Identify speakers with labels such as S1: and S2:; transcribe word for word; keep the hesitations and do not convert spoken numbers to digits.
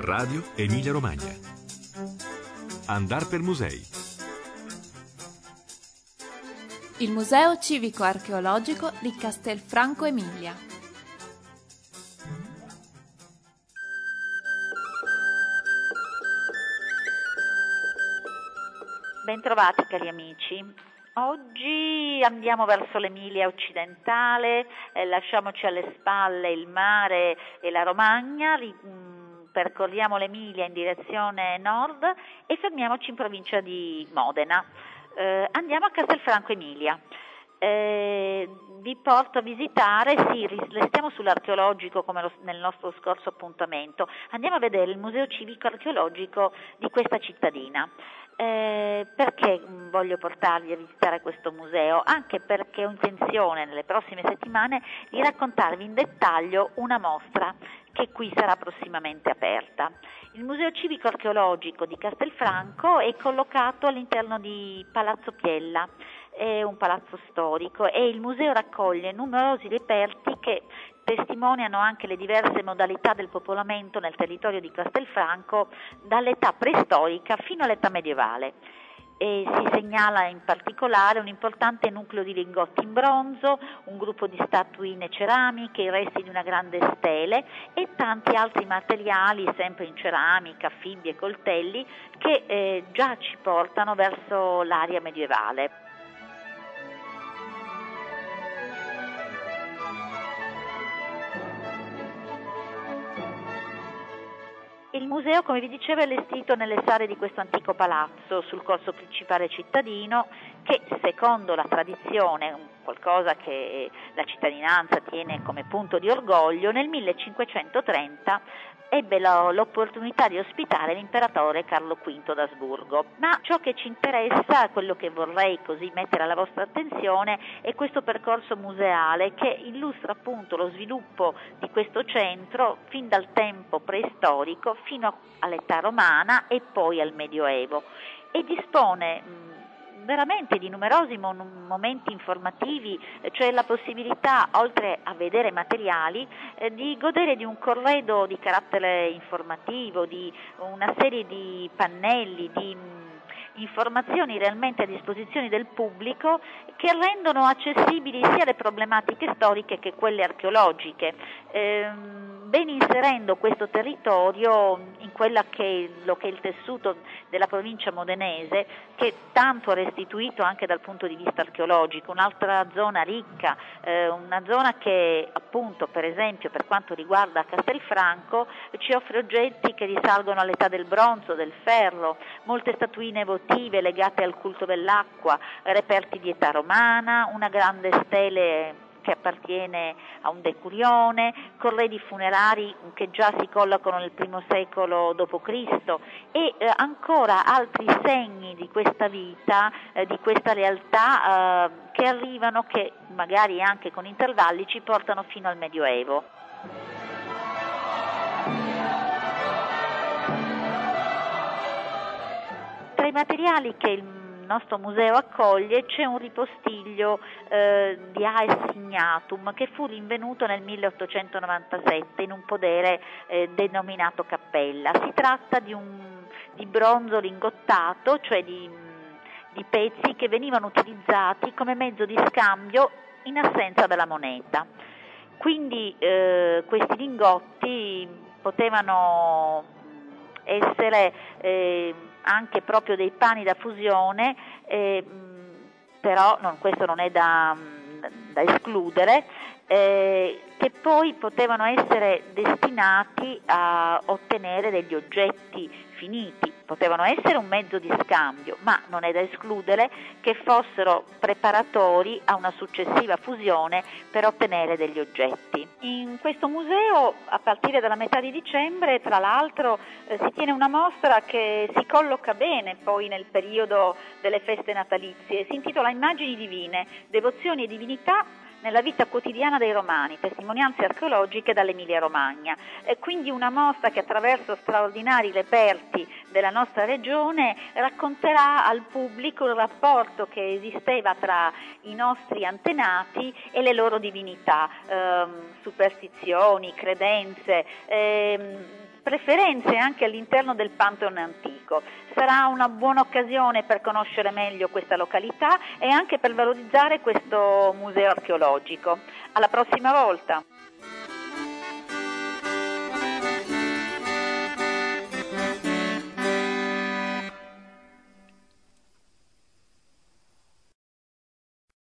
S1: Radio Emilia Romagna. Andar per musei.
S2: Il Museo Civico Archeologico di Castelfranco Emilia.
S3: Bentrovati cari amici. Oggi andiamo verso l'Emilia occidentale, eh, lasciamoci alle spalle il mare e la Romagna, ri, mh, percorriamo l'Emilia in direzione nord e fermiamoci in provincia di Modena. Eh, andiamo a Castelfranco Emilia. Eh, vi porto a visitare, sì, restiamo sull'archeologico come lo, nel nostro scorso appuntamento. Andiamo a vedere il Museo Civico Archeologico di questa cittadina. Eh, perché voglio portarvi a visitare questo museo? Anche perché ho intenzione nelle prossime settimane di raccontarvi in dettaglio una mostra che qui sarà prossimamente aperta. Il Museo Civico Archeologico di Castelfranco è collocato all'interno di Palazzo Piella, è un palazzo storico e il museo raccoglie numerosi reperti che testimoniano anche le diverse modalità del popolamento nel territorio di Castelfranco dall'età preistorica fino all'età medievale. E si segnala in particolare un importante nucleo di lingotti in bronzo, un gruppo di statuine ceramiche, i resti di una grande stele e tanti altri materiali sempre in ceramica, fibbie e coltelli che eh, già ci portano verso l'area medievale. Il museo, come vi dicevo, è allestito nelle sale di questo antico palazzo sul corso principale cittadino che, secondo la tradizione, qualcosa che la cittadinanza tiene come punto di orgoglio, nel millecinquecentotrenta ebbe l'opportunità di ospitare l'imperatore Carlo quinto d'Asburgo. Ma ciò che ci interessa, quello che vorrei così mettere alla vostra attenzione, è questo percorso museale che illustra appunto lo sviluppo di questo centro fin dal tempo preistorico fino all'età romana e poi al Medioevo e dispone mh, veramente di numerosi mon- momenti informativi, cioè la possibilità, oltre a vedere materiali, eh, di godere di un corredo di carattere informativo, di una serie di pannelli, di mh, informazioni realmente a disposizione del pubblico che rendono accessibili sia le problematiche storiche che quelle archeologiche, ehm, ben inserendo questo territorio in quella che è, lo che è il tessuto della provincia modenese, che tanto ha restituito anche dal punto di vista archeologico, un'altra zona ricca, eh, una zona che appunto per esempio per quanto riguarda Castelfranco ci offre oggetti che risalgono all'età del bronzo, del ferro, molte statuine votive legate al culto dell'acqua, reperti di età romana, una grande stele che appartiene a un decurione, corredi funerari che già si collocano nel primo secolo dopo Cristo e eh, ancora altri segni di questa vita, eh, di questa realtà eh, che arrivano, che magari anche con intervalli ci portano fino al Medioevo. Tra i materiali che il nostro museo accoglie c'è un ripostiglio eh, di Aes Signatum che fu rinvenuto nel milleottocentonovantasette in un podere eh, denominato Cappella. Si tratta di un di bronzo lingottato, cioè di, di pezzi che venivano utilizzati come mezzo di scambio in assenza della moneta. Quindi eh, questi lingotti potevano essere eh, anche proprio dei pani da fusione, eh, però non, questo non è da, da escludere, eh, che poi potevano essere destinati a ottenere degli oggetti finiti, potevano essere un mezzo di scambio, ma non è da escludere che fossero preparatori a una successiva fusione per ottenere degli oggetti. In questo museo, a partire dalla metà di dicembre, tra l'altro, eh, si tiene una mostra che si colloca bene poi nel periodo delle feste natalizie, si intitola Immagini divine, devozioni e divinità nella vita quotidiana dei romani, testimonianze archeologiche dall'Emilia Romagna. E quindi una mostra che attraverso straordinari reperti della nostra regione racconterà al pubblico il rapporto che esisteva tra i nostri antenati e le loro divinità, ehm, superstizioni, credenze, ehm, preferenze anche all'interno del Pantheon antico. Sarà una buona occasione per conoscere meglio questa località e anche per valorizzare questo museo archeologico. Alla prossima volta!